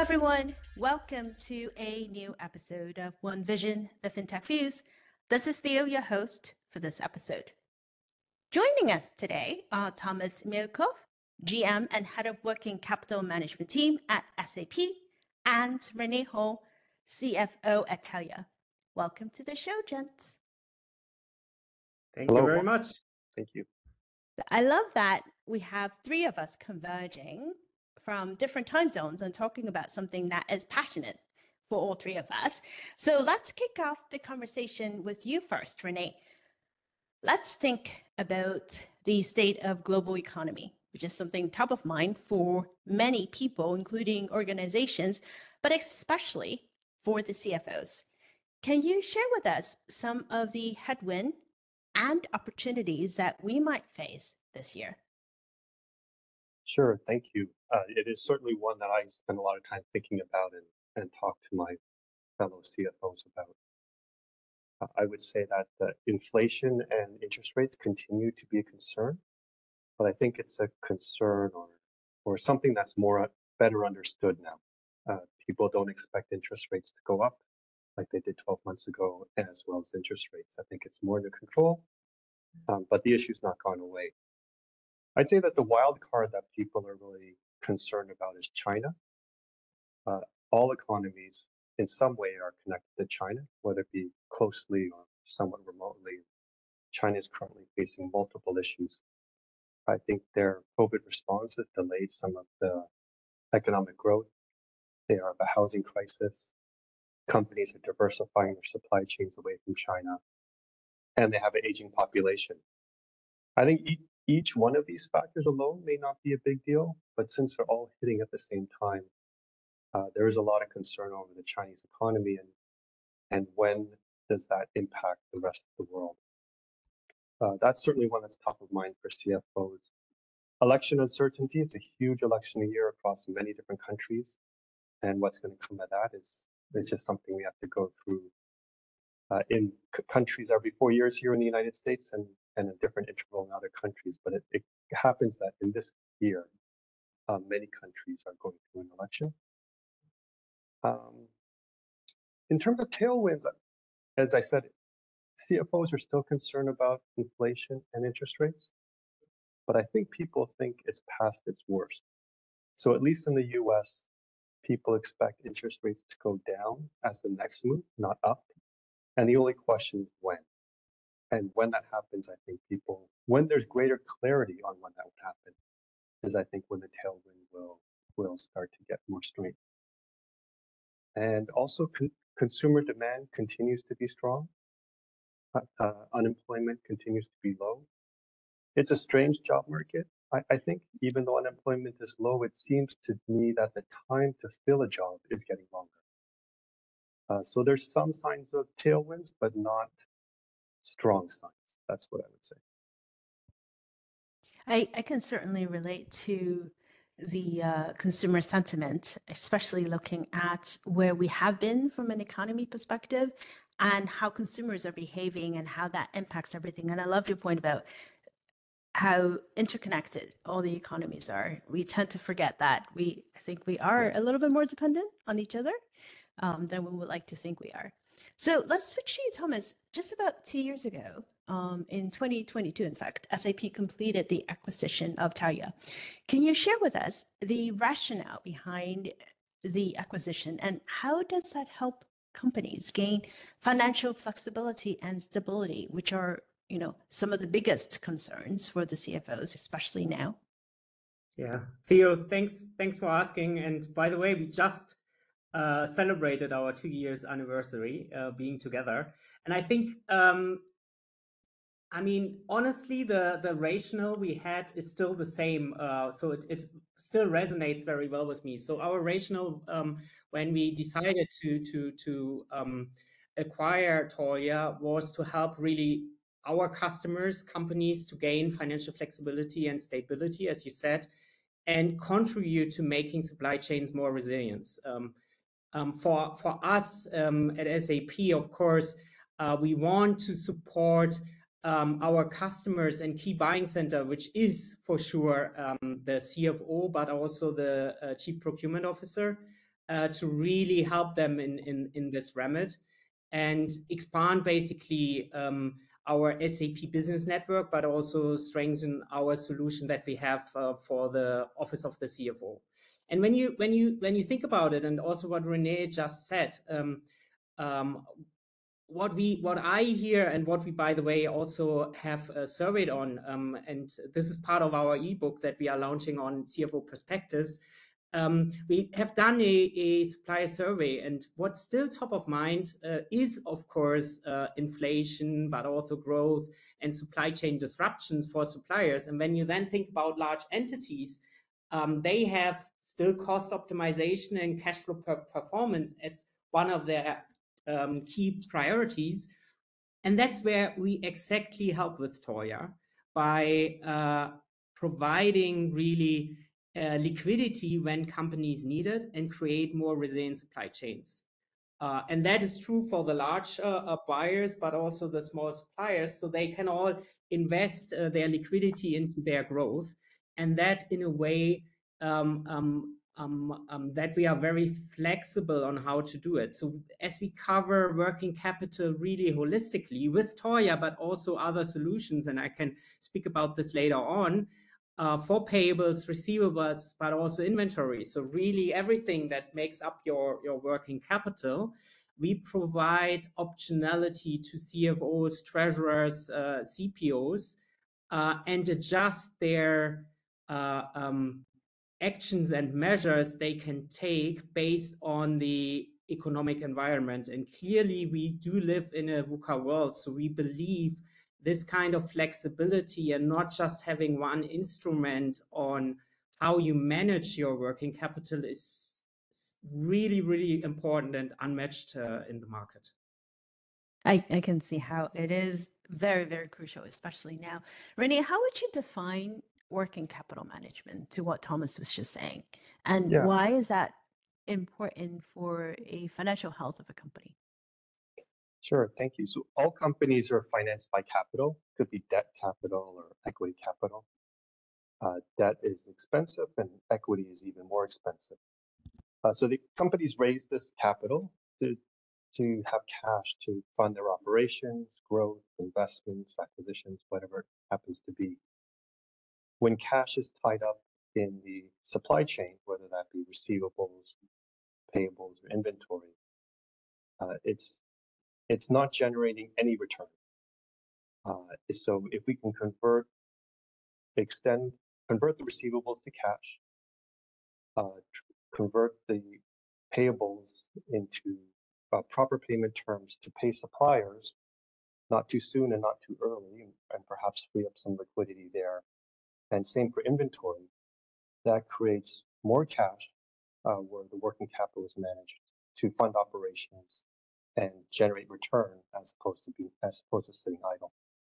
everyone. Welcome to a new episode of One Vision, the FinTech Views. This is Theo, your host for this episode. Joining us today are Thomas Milkov, GM and Head of Working Capital Management Team at SAP, and Renee Ho, CFO at Telia. Welcome to the show, gents. Thank you very much. Thank you. I love that we have three of us converging from different time zones and talking about something that is passionate for all three of us. So let's kick off the conversation with you first, Renee. Let's think about the state of global economy, which is something top of mind for many people, including organizations, but especially for the CFOs. Can you share with us some of the headwind and opportunities that we might face this year? Sure, thank you. It is certainly one that I spend a lot of time thinking about and talk to my fellow CFOs about. I would say that inflation and interest rates continue to be a concern, but I think it's a concern or something that's better understood now. People don't expect interest rates to go up like they did 12 months ago, as well as interest rates. I think it's more under control, but the issue's not gone away. I'd say that the wild card that people are really concerned about is China. All economies in some way are connected to China, whether it be closely or somewhat remotely. China is currently facing multiple issues. I think their COVID response has delayed some of the economic growth. They have a housing crisis. Companies are diversifying their supply chains away from China, and they have an aging population. I think each one of these factors alone may not be a big deal, but since they're all hitting at the same time, there is a lot of concern over the Chinese economy and when does that impact the rest of the world. That's certainly one that's top of mind for CFOs. Election uncertainty, it's a huge election year across many different countries, and what's going to come of that is it's just something we have to go through in countries every 4 years here in the United States and a different interval in other countries. But it happens that in this year, many countries are going through an election. In terms of tailwinds, as I said, CFOs are still concerned about inflation and interest rates, but I think people think it's past its worst. So at least in the US, people expect interest rates to go down as the next move, not up. And the only question is when. And when that happens, I think when there's greater clarity on when that would happen, is I think when the tailwind will start to get more strength. And also consumer demand continues to be strong. Unemployment continues to be low. It's a strange job market. I think even though unemployment is low, it seems to me that the time to fill a job is getting longer. So there's some signs of tailwinds, but not strong signs. That's what I would say. I can certainly relate to the consumer sentiment, especially looking at where we have been from an economy perspective and how consumers are behaving and how that impacts everything. And I love your point about how interconnected all the economies are. We tend to forget that. I think we are a little bit more dependent on each other than we would like to think we are. So let's switch to you, Thomas. Just about 2 years ago, in 2022, in fact, SAP completed the acquisition of Telia. Can you share with us the rationale behind the acquisition and how does that help companies gain financial flexibility and stability, which are, some of the biggest concerns for the CFOs, especially now? Yeah, Theo, thanks for asking. And by the way, we just celebrated our 2 years anniversary being together. And I think, honestly, the rationale we had is still the same. So it still resonates very well with me. So our rationale when we decided to acquire Telia was to help really our customers, companies to gain financial flexibility and stability, as you said, and contribute to making supply chains more resilient. For us at SAP, of course, we want to support our customers and key buying center, which is for sure the CFO, but also the Chief Procurement Officer. to really help them in this remit and expand basically our SAP Business Network, but also strengthen our solution that we have for the Office of the CFO. And when you think about it, and also what Renee just said, what I hear and what we, by the way, also have surveyed on, and this is part of our ebook that we are launching on CFO Perspectives. We have done a supplier survey, and what's still top of mind is, of course, inflation, but also growth and supply chain disruptions for suppliers. And when you then think about large entities, they have still cost optimization and cash flow performance as one of their key priorities. And that's where we exactly help with Toya by providing really liquidity when companies need it and create more resilient supply chains. And that is true for the large buyers, but also the small suppliers, so they can all invest their liquidity into their growth. And that in a way that we are very flexible on how to do it. So as we cover working capital really holistically with Toya, but also other solutions, and I can speak about this later on, for payables, receivables, but also inventory. So really everything that makes up your working capital, we provide optionality to CFOs, treasurers, CPOs, and adjust their actions and measures they can take based on the economic environment. And clearly we do live in a VUCA world, so we believe this kind of flexibility and not just having one instrument on how you manage your working capital is really, really important and unmatched in the market. I can see how it is very, very crucial, especially now. Renee, how would you define working capital management to what Thomas was just saying? And why is that important for a financial health of a company? Sure, thank you. So all companies are financed by capital, could be debt capital or equity capital. Debt is expensive and equity is even more expensive. So the companies raise this capital to have cash to fund their operations, growth, investments, acquisitions, whatever it happens to be. When cash is tied up in the supply chain, whether that be receivables, payables, or inventory, it's not generating any return. So if we can convert the receivables to cash, convert the payables into proper payment terms to pay suppliers, not too soon and not too early, and perhaps free up some liquidity there. And same for inventory, that creates more cash where the working capital is managed to fund operations and generate return as opposed to sitting idle.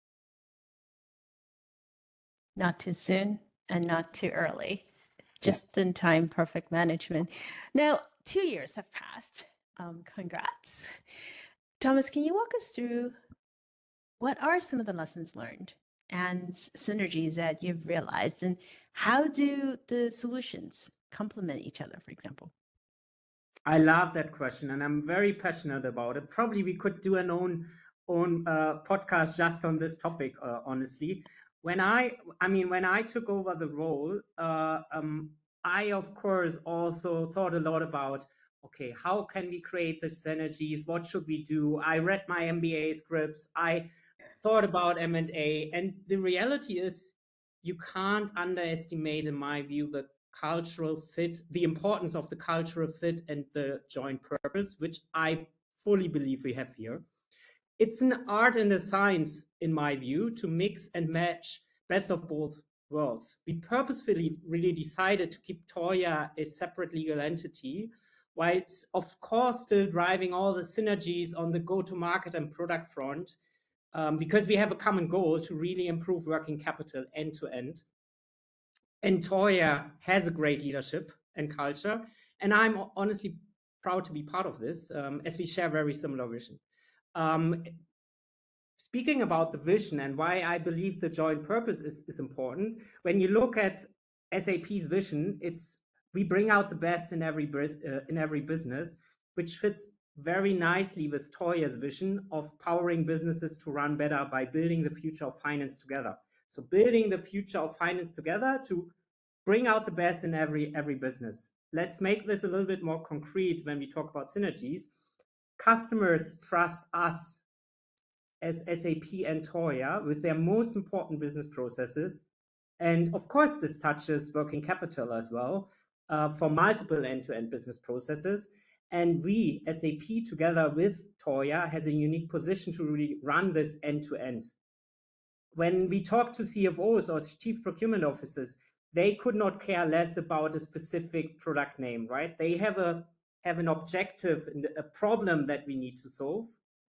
Not too soon and not too early. Just in time, perfect management. Now, 2 years have passed. Congrats. Thomas, can you walk us through what are some of the lessons learned and synergies that you've realized, and how do the solutions complement each other, for example? I love that question, and I'm very passionate about it. Probably we could do an own podcast just on this topic, honestly. When I took over the role, I, of course, also thought a lot about, okay, how can we create the synergies? What should we do? I read my MBA scripts. I thought about M&A. And the reality is you can't underestimate, in my view, the cultural fit, the importance of the cultural fit and the joint purpose, which I fully believe we have here. It's an art and a science, in my view, to mix and match best of both worlds. We purposefully really decided to keep Toya a separate legal entity, while it's of course still driving all the synergies on the go-to-market and product front, because we have a common goal to really improve working capital end to end. And Toya has a great leadership and culture, and I'm honestly proud to be part of this, as we share very similar vision. Speaking about the vision and why I believe the joint purpose is important, when you look at SAP's vision, it's we bring out the best in every business, which fits very nicely with Toya's vision of powering businesses to run better by building the future of finance together. So building the future of finance together to bring out the best in every business. Let's make this a little bit more concrete when we talk about synergies. Customers trust us as SAP and Toya with their most important business processes. And of course, this touches working capital as well for multiple end-to-end business processes. And we, SAP, together with Toya, has a unique position to really run this end-to-end. When we talk to CFOs or chief procurement officers, they could not care less about a specific product name, right? They have an objective and a problem that we need to solve.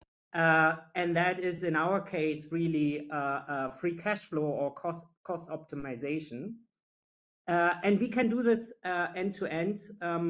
And that is, in our case, really free cash flow or cost optimization. And we can do this end-to-end,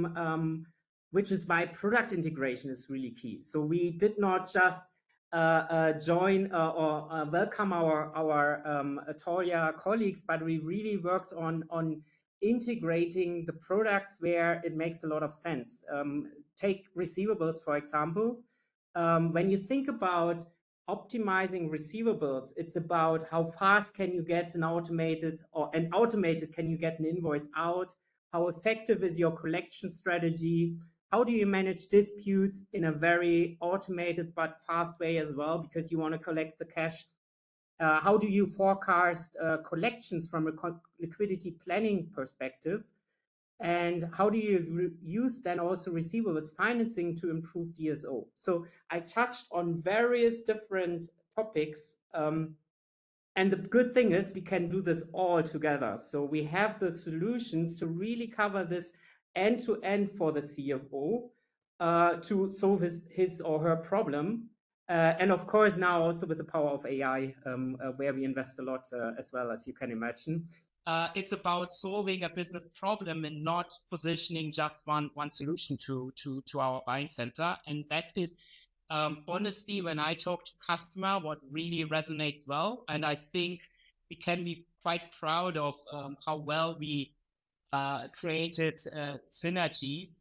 which is why product integration is really key. So we did not just join or welcome our Toya colleagues, but we really worked on integrating the products where it makes a lot of sense. Take receivables, for example. When you think about optimizing receivables, it's about how fast can you get an automated can you get an invoice out? How effective is your collection strategy? How do you manage disputes in a very automated but fast way as well, because you want to collect the cash? How do you forecast collections from a liquidity planning perspective? And how do you use then also receivables financing to improve DSO? So I touched on various different topics. And the good thing is we can do this all together. So we have the solutions to really cover this end-to-end for the CFO to solve his or her problem. And of course, now also with the power of AI, where we invest a lot as well, as you can imagine. It's about solving a business problem and not positioning just one solution to our buying center. And that is honestly, when I talk to customer, what really resonates well. And I think we can be quite proud of how well we created synergies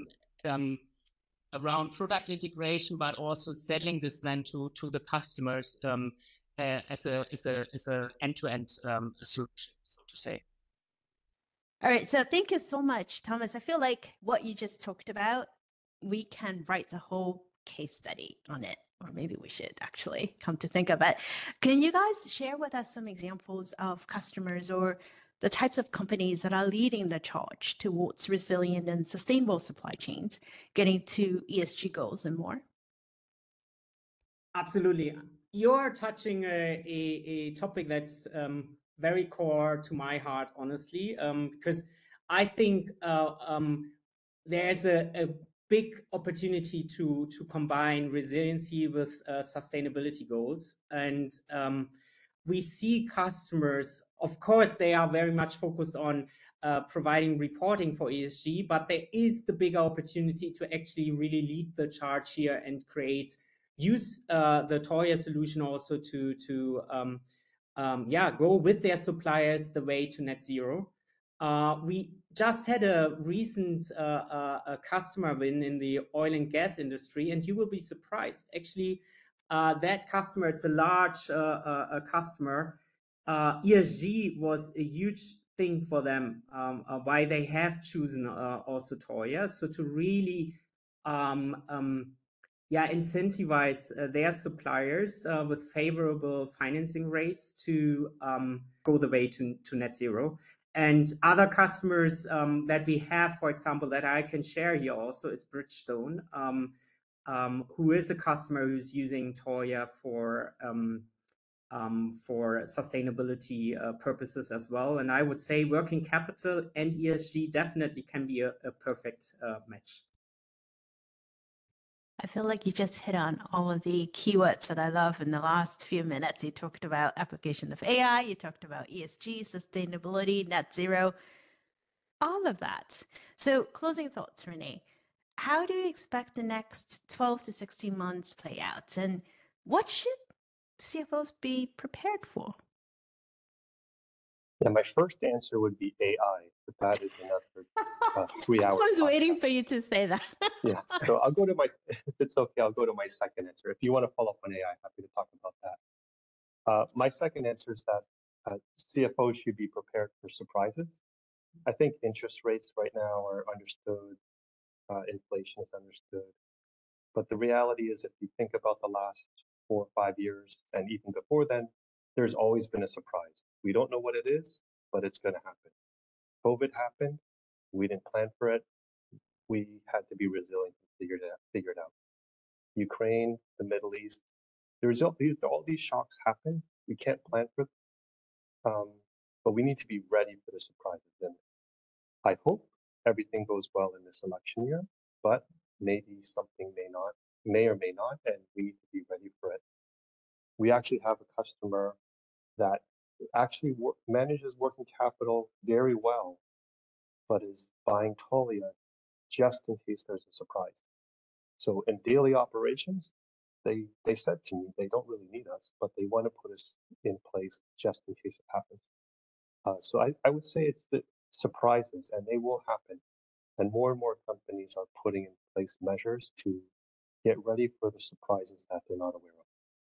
around product integration, but also selling this then to the customers as a end-to-end solution, so to say. All right, so thank you so much, Thomas. I feel like what you just talked about, we can write the whole case study on it, or maybe we should actually, come to think of it. Can you guys share with us some examples of customers or the types of companies that are leading the charge towards resilient and sustainable supply chains, getting to ESG goals and more? Absolutely. You're touching a topic that's very core to my heart, honestly, because I think there's a big opportunity to combine resiliency with sustainability goals. And we see customers, of course, they are very much focused on providing reporting for ESG, but there is the bigger opportunity to actually really lead the charge here and use the Toya solution also to go with their suppliers the way to net zero. We just had a recent customer win in the oil and gas industry, and you will be surprised. Actually, that customer, it's a large customer. ESG was a huge thing for them, why they have chosen also Toya. So to really incentivize their suppliers with favorable financing rates to go the way to net zero. And other customers that we have, for example, that I can share here also is Bridgestone, who is a customer who's using Toya for sustainability purposes as well. And I would say working capital and ESG definitely can be a perfect match. I feel like you just hit on all of the keywords that I love in the last few minutes. You talked about application of AI, you talked about ESG, sustainability, net zero, all of that. So closing thoughts, Renee. How do you expect the next 12 to 16 months play out? And what should CFOs be prepared for? Yeah, my first answer would be AI, but that is another 3 hour. I was waiting podcast. for you to say that. Yeah, so I'll go to my, if it's okay, I'll go to my second answer. If you want to follow up on AI, happy to talk about that. My second answer is that CFOs should be prepared for surprises. I think interest rates right now are understood, inflation is understood. But the reality is, if you think about the last 4 or 5 years, and even before then, there's always been a surprise. We don't know what it is, but it's going to happen. COVID happened. We didn't plan for it. We had to be resilient and figure it out. Ukraine, the Middle East, all these shocks happen. We can't plan for them, but we need to be ready for the surprises. And I hope everything goes well in this election year, but maybe something may or may not, and we need to be ready for it. We actually have a customer that actually manages working capital very well, but is buying Tolia just in case there's a surprise. So in daily operations, they said to me they don't really need us, but they want to put us in place just in case it happens. So I would say it's the surprises, and they will happen. And more companies are putting in place measures to get ready for the surprises that they're not aware of.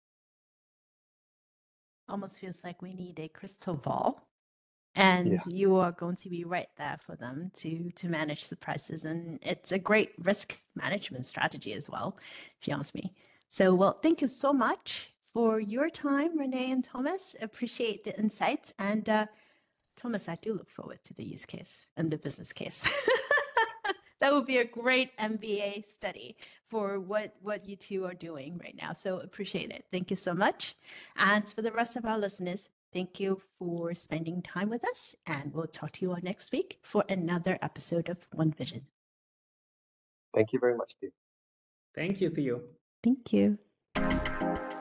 Almost feels like we need a crystal ball, and Yeah. you are going to be right there for them to manage the prices. And it's a great risk management strategy as well, if you ask me. So, well, thank you so much for your time, Renee and Thomas. Appreciate the insights. And Thomas, I do look forward to the use case and the business case. That would be a great MBA study for what you two are doing right now. So appreciate it. Thank you so much. And for the rest of our listeners, thank you for spending time with us. And we'll talk to you all next week for another episode of One Vision. Thank you very much, Steve. Thank you, Theo. Thank you.